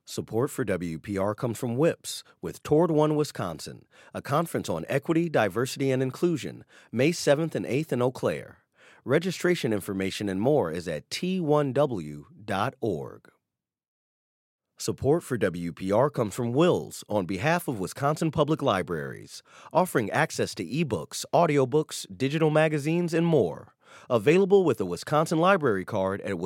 Support for WPR comes from WIPS with Toward One Wisconsin, a conference on equity, diversity, and inclusion, May 7th and 8th in Eau Claire. Registration information and more is at t1w.org. Support for WPR comes from Wills on behalf of Wisconsin Public Libraries, offering access to ebooks, audiobooks, digital magazines, and more. Available with a Wisconsin Library Card at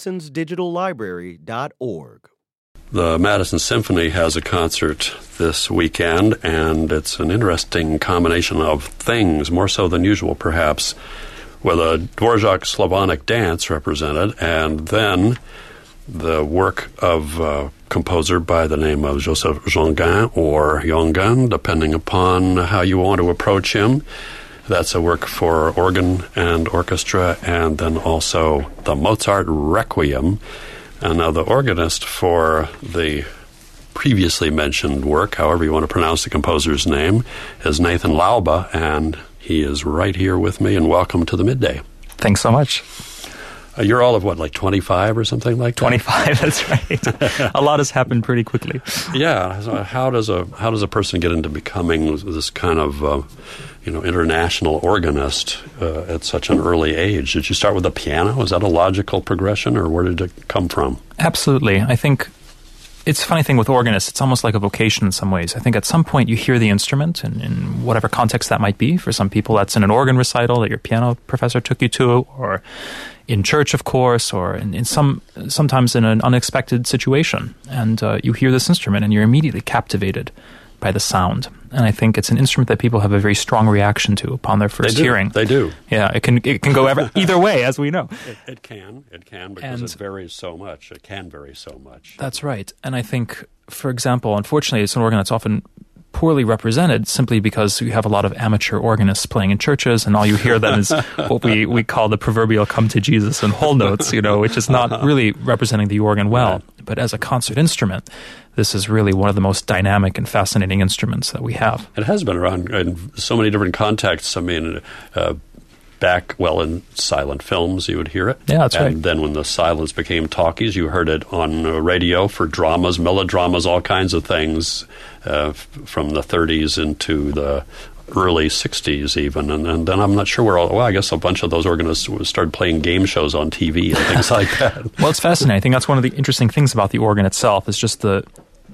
wisconsinsdigitallibrary.org. The Madison Symphony has a concert this weekend, and it's an interesting combination of things, more so than usual perhaps, with a Dvorak Slavonic dance represented, and then the work of a composer by the name of Joseph Jonguin, or Jonguin, depending upon how you want to approach him. That's a work for organ and orchestra, and then also the Mozart Requiem. And now the organist for the previously mentioned work, however you want to pronounce the composer's name, is Nathan Lauba, and he is right here with me, and welcome to the Midday. Thanks so much. You're all of what, like 25 or something like that? 25, that's right. A lot has happened pretty quickly. Yeah. So how does a person get into becoming this kind of international organist at such an early age? Did you start with the piano? Was that a logical progression, or where did it come from? Absolutely. I think it's a funny thing with organists. It's almost like a vocation in some ways. I think at some point you hear the instrument, in whatever context that might be. For some people, that's in an organ recital that your piano professor took you to, or in church, of course, or sometimes in an unexpected situation. And you hear this instrument, and you're immediately captivated by the sound. And I think it's an instrument that people have a very strong reaction to upon their first hearing. They do. Yeah, it can go either way, as we know. It can, because it varies so much. It can vary so much. That's right. And I think, for example, unfortunately, it's an organ that's often poorly represented simply because you have a lot of amateur organists playing in churches, and all you hear then is what we call the proverbial come to Jesus and whole notes, which is not really representing the organ well. Right. But as a concert instrument, this is really one of the most dynamic and fascinating instruments that we have. It has been around in so many different contexts. I mean, back, in silent films, you would hear it. Yeah, that's right. And then when the silence became talkies, you heard it on radio for dramas, melodramas, all kinds of things from the 30s into the early 60s even. And then I'm not sure where I guess a bunch of those organists started playing game shows on TV and things like that. Well, it's fascinating. I think that's one of the interesting things about the organ itself is just the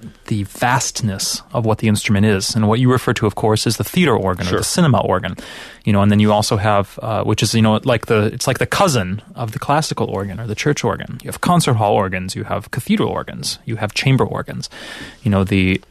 vastness of what the instrument is. And what you refer to, of course, is the theater organ, or the cinema organ. And then you also have, which is, it's like the cousin of the classical organ or the church organ. You have concert hall organs, you have cathedral organs, you have chamber organs. The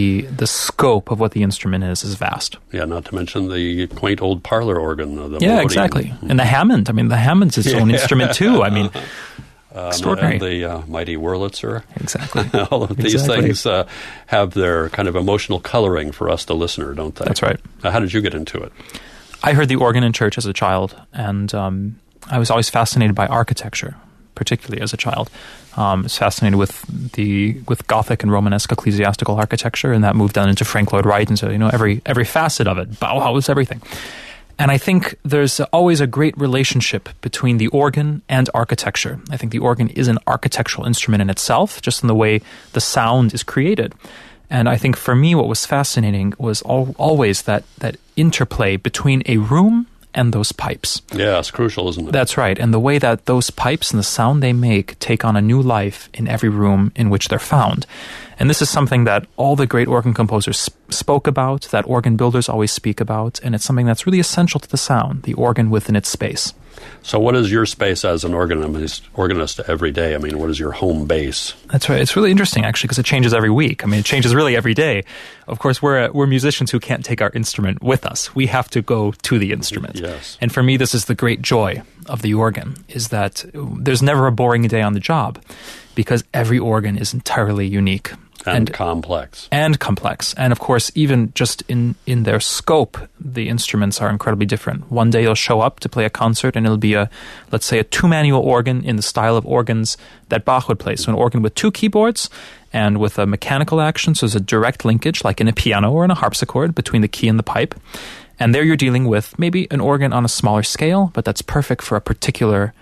scope of what the instrument is vast. Yeah, not to mention the quaint old parlor organ. Yeah, exactly. And the Hammond. I mean, the Hammond's its own instrument too. I mean, extraordinary. And the mighty Wurlitzer. Exactly. All of these things have their kind of emotional coloring for us, the listener, don't they? That's right. How did you get into it? I heard the organ in church as a child, and I was always fascinated by architecture, particularly as a child. I was fascinated with Gothic and Romanesque ecclesiastical architecture, and that moved on into Frank Lloyd Wright, and so every facet of it, Bauhaus, everything. And I think there's always a great relationship between the organ and architecture. I think the organ is an architectural instrument in itself, just in the way the sound is created. And I think for me what was fascinating was always that interplay between a room and those pipes. Yeah, it's crucial, isn't it? That's right. And the way that those pipes and the sound they make take on a new life in every room in which they're found. And this is something that all the great organ composers spoke about, that organ builders always speak about, and it's something that's really essential to the sound, the organ within its space. So what is your space as an organist every day? I mean, what is your home base? That's right. It's really interesting, actually, because it changes every week. I mean, it changes really every day. Of course, we're musicians who can't take our instrument with us. We have to go to the instrument. Yes. And for me, this is the great joy of the organ, is that there's never a boring day on the job, because every organ is entirely unique. And complex. And complex. And of course, even just in their scope, the instruments are incredibly different. One day you'll show up to play a concert and it'll be let's say a two-manual organ in the style of organs that Bach would play. So an organ with two keyboards and with a mechanical action. So there's a direct linkage, like in a piano or in a harpsichord, between the key and the pipe. And there you're dealing with maybe an organ on a smaller scale, but that's perfect for a particular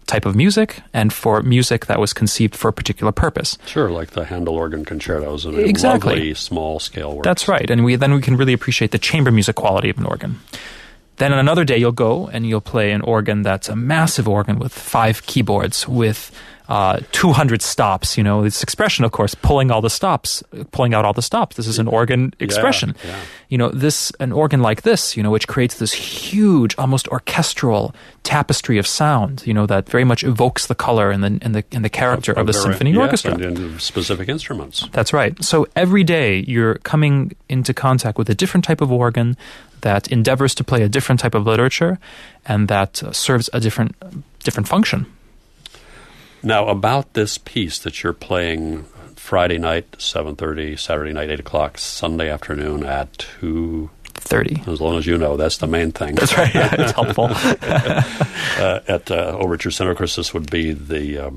type of music and for music that was conceived for a particular purpose. Sure, like the Handel organ concertos and Exactly. lovely small-scale works. That's right. And we can really appreciate the chamber music quality of an organ. Then on another day, you'll go and you'll play an organ that's a massive organ with 5 keyboards, with 200 stops. You know, this expression, of course, pulling out all the stops. This is an organ expression. Yeah. You know, an organ like this, you know, which creates this huge, almost orchestral tapestry of sound, you know, that very much evokes the color and the character of the symphony orchestra. And specific instruments. That's right. So every day you're coming into contact with a different type of organ that endeavors to play a different type of literature and that serves a different function. Now, about this piece that you're playing Friday night, 7:30, Saturday night, 8 o'clock, Sunday afternoon at 2:30. As long as you know, that's the main thing. That's right. Yeah, it's helpful. At Overture Center, of course, this would be the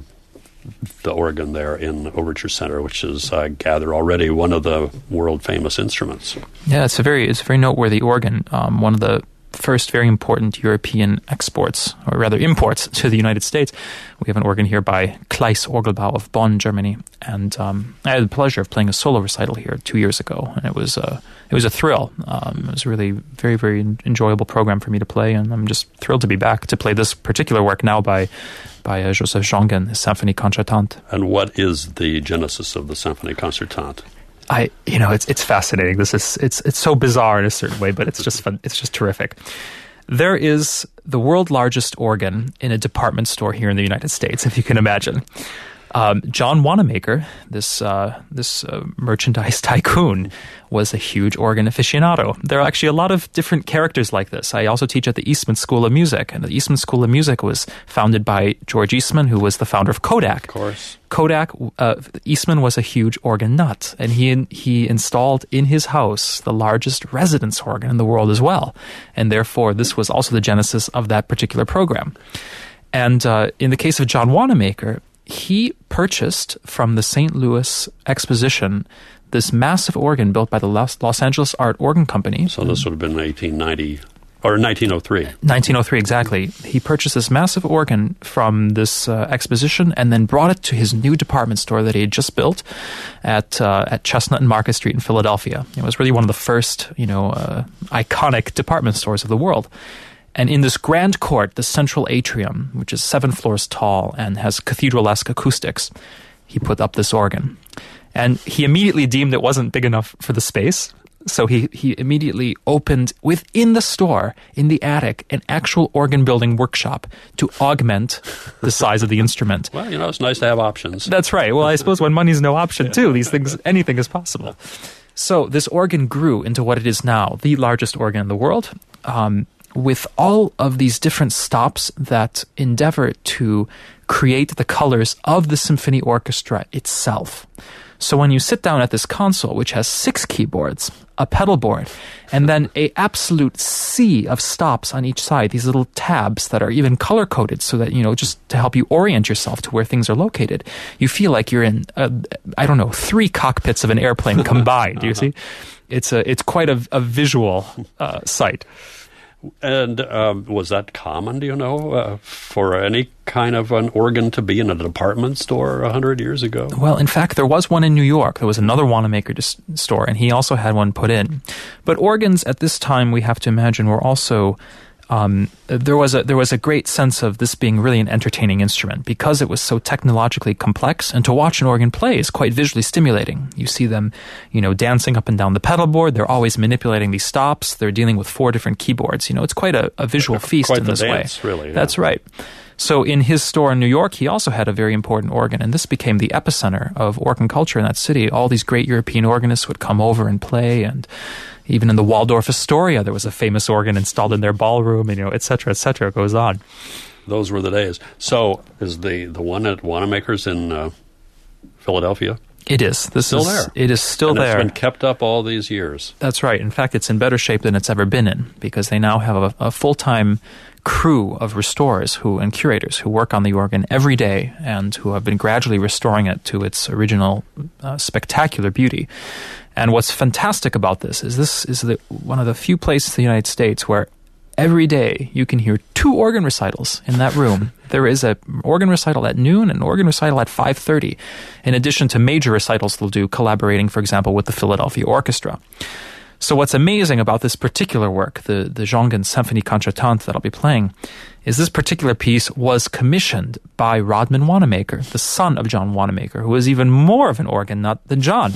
organ there in Overture Center, which is, I gather, already one of the world-famous instruments. Yeah, it's a very noteworthy organ. One of the first very important European exports, or rather imports, to the United States. We have an organ here by Kleis Orgelbau of Bonn, Germany, and I had the pleasure of playing a solo recital here 2 years ago, and it was a thrill. It was really very, very enjoyable program for me to play, and I'm just thrilled to be back to play this particular work now by Joseph Jongen, his Symphonie Concertante. And what is the genesis of the Symphonie Concertante? It's fascinating. It's so bizarre in a certain way, but it's just fun. It's just terrific. There is the world's largest organ in a department store here in the United States, if you can imagine. John Wanamaker, this merchandise tycoon, was a huge organ aficionado. There are actually a lot of different characters like this. I also teach at the Eastman School of Music, and the Eastman School of Music was founded by George Eastman, who was the founder of Kodak. Of course. Eastman was a huge organ nut, and he installed in his house the largest residence organ in the world as well. And therefore, this was also the genesis of that particular program. And in the case of John Wanamaker, he purchased from the St. Louis Exposition this massive organ built by the Los Angeles Art Organ Company. So this would have been 1890 or 1903. 1903, exactly. He purchased this massive organ from this exposition and then brought it to his new department store that he had just built at Chestnut and Market Street in Philadelphia. It was really one of the first, iconic department stores of the world. And in this grand court, the central atrium, which is 7 floors tall and has cathedral-esque acoustics, he put up this organ. And he immediately deemed it wasn't big enough for the space, so he immediately opened within the store, in the attic, an actual organ-building workshop to augment the size of the instrument. Well, it's nice to have options. That's right. Well, I suppose when money's no option, too, anything is possible. So this organ grew into what it is now, the largest organ in the world, with all of these different stops that endeavor to create the colors of the symphony orchestra itself. So when you sit down at this console, which has 6 keyboards, a pedal board, and then a absolute sea of stops on each side, these little tabs that are even color-coded so that, just to help you orient yourself to where things are located, you feel like you're in, 3 cockpits of an airplane combined, you see? It's quite a visual sight. And was that common, do you know, for any kind of an organ to be in a department store 100 years ago? Well, in fact, there was one in New York. There was another Wanamaker store, and he also had one put in. But organs at this time, we have to imagine, were also... there was a great sense of this being really an entertaining instrument because it was so technologically complex, and to watch an organ play is quite visually stimulating. You see them, dancing up and down the pedal board. They're always manipulating these stops. They're dealing with 4 different keyboards. It's quite a visual feast in this way. Really, yeah. That's right. So in his store in New York, he also had a very important organ, and this became the epicenter of organ culture in that city. All these great European organists would come over and play, and even in the Waldorf Astoria, there was a famous organ installed in their ballroom, et cetera, it goes on. Those were the days. So is the one at Wanamaker's in Philadelphia? It is. There. It is still there. It's been kept up all these years. That's right. In fact, it's in better shape than it's ever been in because they now have a full-time crew of restorers and curators who work on the organ every day and who have been gradually restoring it to its original spectacular beauty. And what's fantastic about this is one of the few places in the United States where every day you can hear 2 organ recitals in that room. There is an organ recital at noon and an organ recital at 5:30, in addition to major recitals they'll do collaborating, for example, with the Philadelphia Orchestra. So what's amazing about this particular work, the Jongen Symphony Concertante that I'll be playing, is this particular piece was commissioned by Rodman Wanamaker, the son of John Wanamaker, who was even more of an organ nut than John.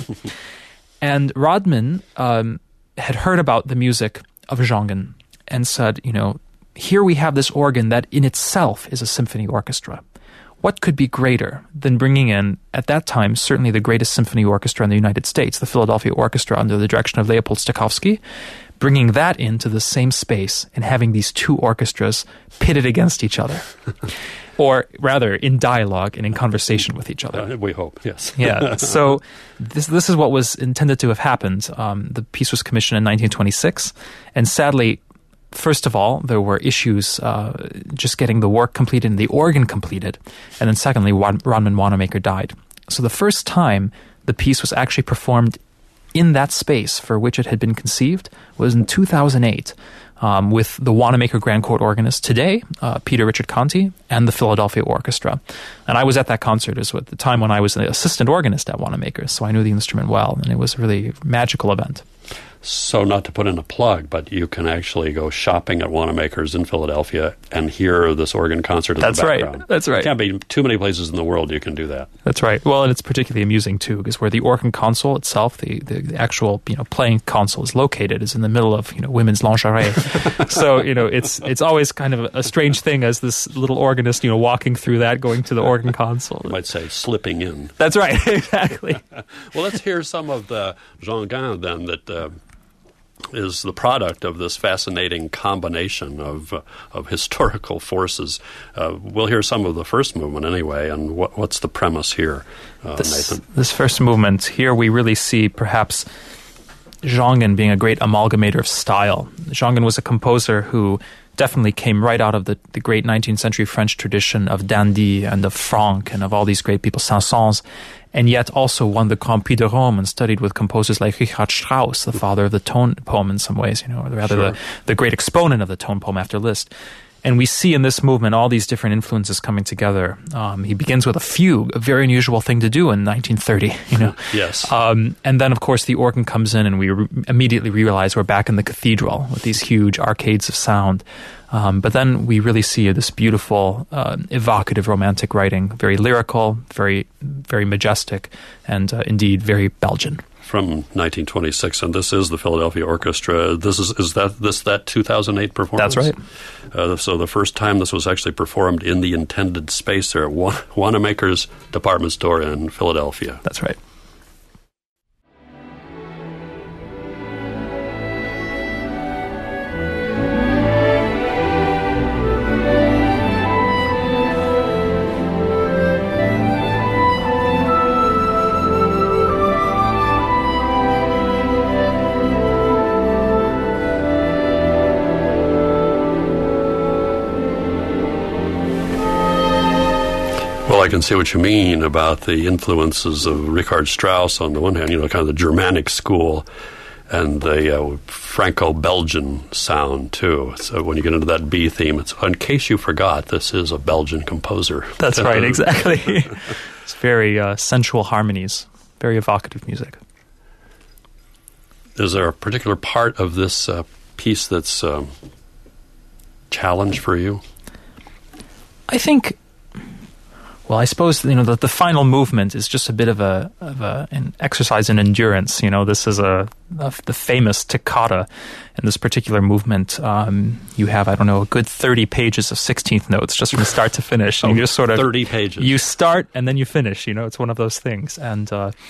And Rodman had heard about the music of Jongen and said, here we have this organ that in itself is a symphony orchestra. What could be greater than bringing in, at that time, certainly the greatest symphony orchestra in the United States, the Philadelphia Orchestra under the direction of Leopold Stokowski, bringing that into the same space and having these 2 orchestras pitted against each other. Or rather, in dialogue and in conversation with each other. We hope, yes. Yeah, so this is what was intended to have happened. The piece was commissioned in 1926, and sadly, first of all, there were issues just getting the work completed and the organ completed. And then secondly, Rodman Wanamaker died. So the first time the piece was actually performed in that space for which it had been conceived was in 2008 with the Wanamaker Grand Court organist today, Peter Richard Conti, and the Philadelphia Orchestra. And I was at that concert. It was at the time when I was an assistant organist at Wanamaker, so I knew the instrument well, and it was a really magical event. So not to put in a plug, but you can actually go shopping at Wanamaker's in Philadelphia and hear this organ concert in the background. That's right. There can't be too many places in the world you can do that. That's right. Well, and it's particularly amusing, too, because where the organ console itself, the actual playing console is located, is in the middle of women's lingerie. So, it's always kind of a strange thing as this little organist, walking through that, going to the organ console. You might say slipping in. That's right, exactly. Well, let's hear some of the Jongen then that is the product of this fascinating combination of historical forces. We'll hear some of the first movement anyway, and what's the premise here, Nathan? This first movement, here we really see perhaps Jongen being a great amalgamator of style. Jongen was a composer who definitely came right out of the great 19th century French tradition of Dandy and of Franck and of all these great people, Saint-Saëns, and yet also won the Grand Prix de Rome and studied with composers like Richard Strauss, the father of the tone poem in some ways, or rather the great exponent of the tone poem after Liszt. And we see in this movement all these different influences coming together. He begins with a fugue, a very unusual thing to do in 1930, Yes. And then, of course, the organ comes in and we immediately realize we're back in the cathedral with these huge arcades of sound. But then we really see this beautiful, evocative, romantic writing, very lyrical, very, very majestic, and indeed very Belgian. From 1926, and this is the Philadelphia Orchestra. This is that 2008 performance? That's right. So the first time this was actually performed in the intended space there at Wanamaker's department store in Philadelphia. That's right. I can see what you mean about the influences of Richard Strauss on the one hand, kind of the Germanic school, and the Franco-Belgian sound, too. So when you get into that B theme, it's, in case you forgot, this is a Belgian composer. That's right, exactly. It's very sensual harmonies, very evocative music. Is there a particular part of this piece that's challenge for you? I think... Well, I suppose the final movement is just a bit of an exercise in endurance. This is the famous toccata. In this particular movement, you have a good 30 pages of 16th notes just from start to finish. And you just sort of 30 pages. You start and then you finish. It's one of those things. And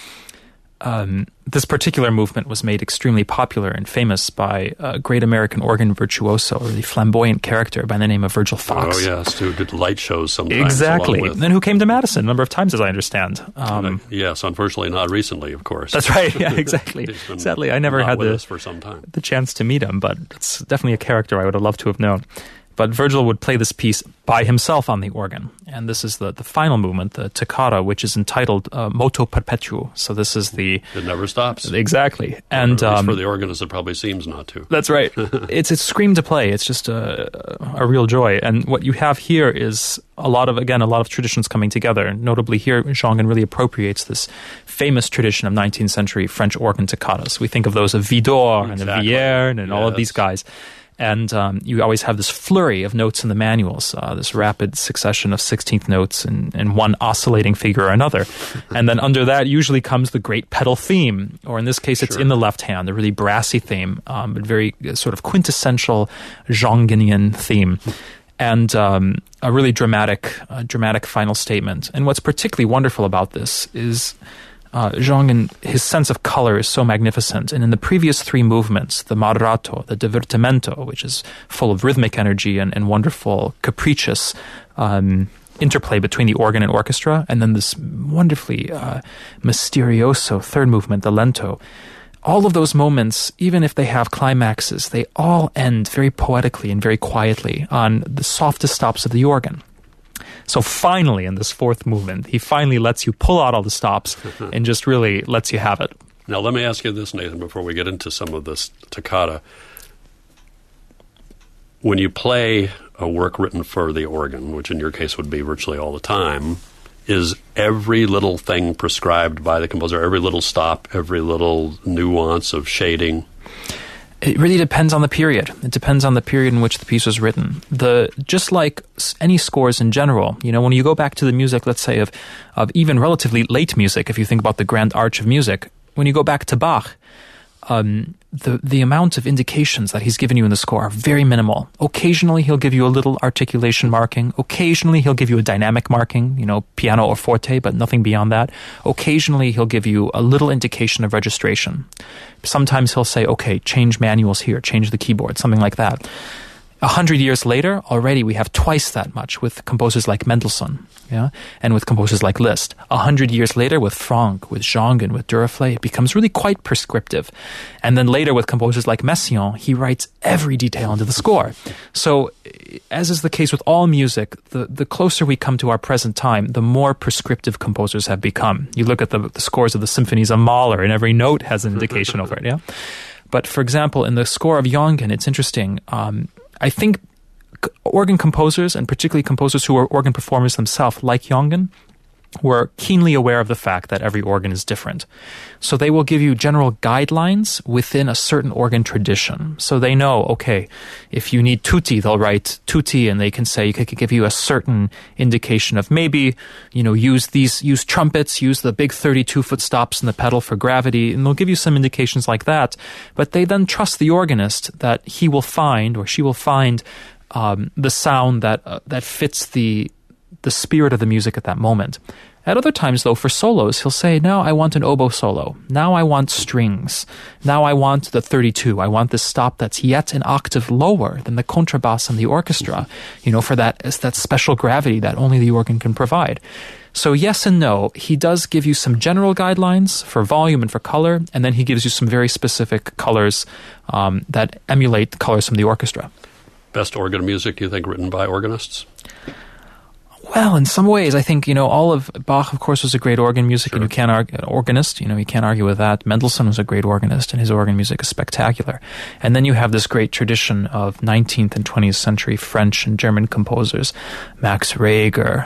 this particular movement was made extremely popular and famous by a great American organ virtuoso, a really flamboyant character by the name of Virgil Fox. Oh, yes, who did light shows sometimes. Exactly. And who came to Madison a number of times, as I understand. Yes, unfortunately not recently, of course. That's right, yeah, exactly. Sadly, I never had for some time. the chance to meet him, but it's definitely a character I would have loved to have known. But Virgil would play this piece by himself on the organ. And this is the final movement, the toccata, which is entitled Moto Perpetuo. So this is the... It never stops. Exactly. And at least for the organist, it probably seems not to. That's right. It's scream to play. It's just a real joy. And what you have here is a lot of traditions coming together. Notably here, Jongen really appropriates this famous tradition of 19th century French organ toccatas. We think of those of Widor and of Vierne and all of these guys. And you always have this flurry of notes in the manuals, this rapid succession of 16th notes in one oscillating figure or another. And then under that usually comes the great pedal theme, or in this case it's in the left hand, the really brassy theme, but very sort of quintessential Jongenian theme. And a really dramatic final statement. And what's particularly wonderful about this is Jongen, his sense of color is so magnificent. And in the previous three movements, the moderato, the divertimento, which is full of rhythmic energy and wonderful, capricious interplay between the organ and orchestra, and then this wonderfully misterioso third movement, the lento. All of those moments, even if they have climaxes, they all end very poetically and very quietly on the softest stops of the organ. So finally, in this fourth movement, he finally lets you pull out all the stops and just really lets you have it. Now, let me ask you this, Nathan, before we get into some of this toccata. When you play a work written for the organ, which in your case would be virtually all the time, is every little thing prescribed by the composer, every little stop, every little nuance of shading? It really depends on the period. It depends on the period in which the piece was written. Just like any scores in general, when you go back to the music, let's say, of even relatively late music, if you think about the grand arch of music, when you go back to Bach, the amount of indications that he's given you in the score are very minimal. Occasionally, he'll give you a little articulation marking. Occasionally, he'll give you a dynamic marking, piano or forte, but nothing beyond that. Occasionally, he'll give you a little indication of registration. Sometimes he'll say, okay, change manuals here, change the keyboard, something like that. 100 years later, already we have twice that much with composers like Mendelssohn, and with composers like Liszt. 100 years later with Franck, with Jongen, with Duruflé, it becomes really quite prescriptive. And then later with composers like Messiaen, he writes every detail into the score. So, as is the case with all music, the closer we come to our present time, the more prescriptive composers have become. You look at the scores of the symphonies of Mahler, and every note has an indication over it, But for example, in the score of Jongen, it's interesting. I think organ composers, and particularly composers who are organ performers themselves, like Jongen, were keenly aware of the fact that every organ is different. So they will give you general guidelines within a certain organ tradition. So they know, okay, if you need tutti, they'll write tutti, and they can say, they could give you a certain indication of maybe, use trumpets, use the big 32-foot stops in the pedal for gravity, and they'll give you some indications like that. But they then trust the organist that he will find, or she will find, the sound that fits the spirit of the music at that moment. At other times, though, for solos, he'll say, now I want an oboe solo. Now I want strings. Now I want the 32. I want this stop that's yet an octave lower than the contrabass in the orchestra, for that special gravity that only the organ can provide. So yes and no. He does give you some general guidelines for volume and for color, and then he gives you some very specific colors that emulate the colors from the orchestra. Best organ music, you think, written by organists? Well, in some ways, I think, all of Bach, of course, was a great organ music, and you can't argue, organist, you can't argue with that. Mendelssohn was a great organist, and his organ music is spectacular. And then you have this great tradition of 19th and 20th century French and German composers, Max Reger,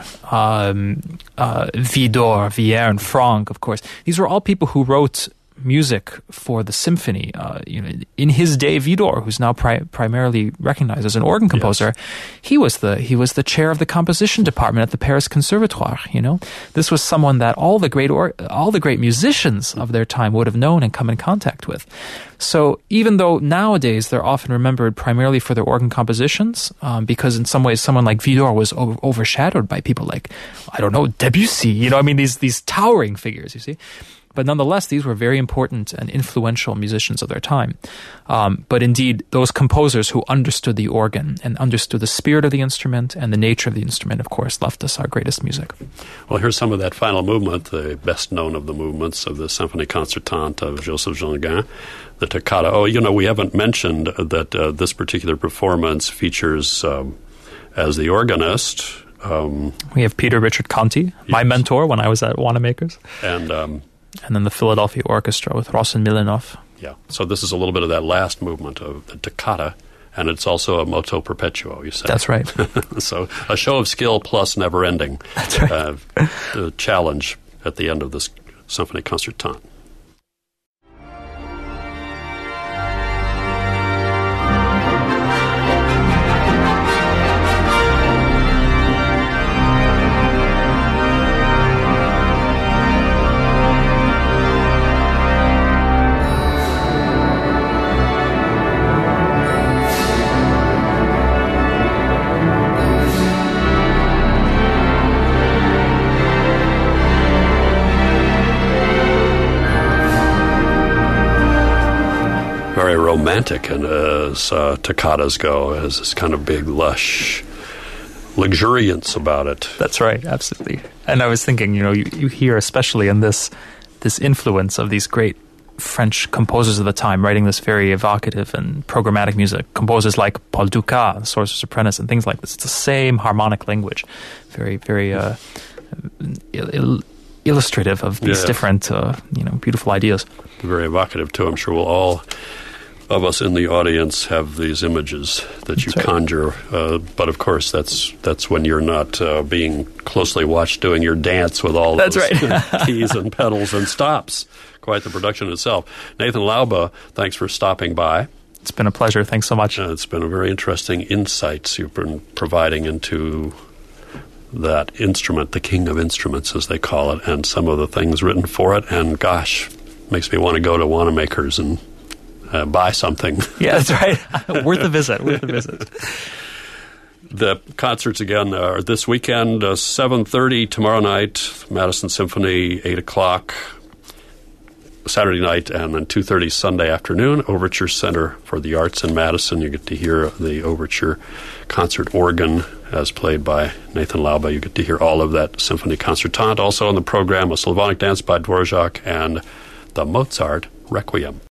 Widor, Vierne, Franck, of course. These were all people who wrote music for the symphony. In his day, Widor, who's now primarily recognized as an organ composer, he was the chair of the composition department at the Paris Conservatoire. This was someone that all the great musicians of their time would have known and come in contact with. So even though nowadays they're often remembered primarily for their organ compositions, because in some ways someone like Widor was overshadowed by people like, I don't know, Debussy. These towering figures. You see. But nonetheless, these were very important and influential musicians of their time. But indeed, those composers who understood the organ and understood the spirit of the instrument and the nature of the instrument, of course, left us our greatest music. Well, here's some of that final movement, the best known of the movements of the Symphonie Concertante of Joseph Jonquin, the Toccata. Oh, we haven't mentioned that this particular performance features, as the organist, we have Peter Richard Conti, my mentor when I was at Wanamaker's. And then the Philadelphia Orchestra with Rossen Milanov. Yeah, so this is a little bit of that last movement of the Toccata, and it's also a moto perpetuo, you said. That's right. So a show of skill plus never ending. That's right. The challenge at the end of this Symphonie Concertante. Very romantic, and as toccatas go, has this kind of big, lush luxuriance about it. That's right, absolutely. And I was thinking, you hear especially in this influence of these great French composers of the time writing this very evocative and programmatic music. Composers like Paul Dukas, Sorcerer's Apprentice, and things like this. It's the same harmonic language, very, very illustrative of these different, beautiful ideas. Very evocative too. I'm sure we'll all of us in the audience have these images that you conjure, but of course that's when you're not being closely watched doing your dance with all those keys and pedals and stops. Quite the production itself. Nathan Laube, thanks for stopping by. It's been a pleasure. Thanks so much. It's been a very interesting insights you've been providing into that instrument, the king of instruments, as they call it, and some of the things written for it. And gosh, makes me want to go to Wanamaker's and buy something. Yeah, that's right. Worth a visit. The concerts again are this weekend, 7:30 tomorrow night, Madison Symphony, 8 o'clock Saturday night, and then 2:30 Sunday afternoon, Overture Center for the Arts in Madison. You get to hear the Overture concert organ as played by Nathan Laube. You get to hear all of that Symphonie Concertante. Also on the program, a Slavonic dance by Dvorak and the Mozart Requiem.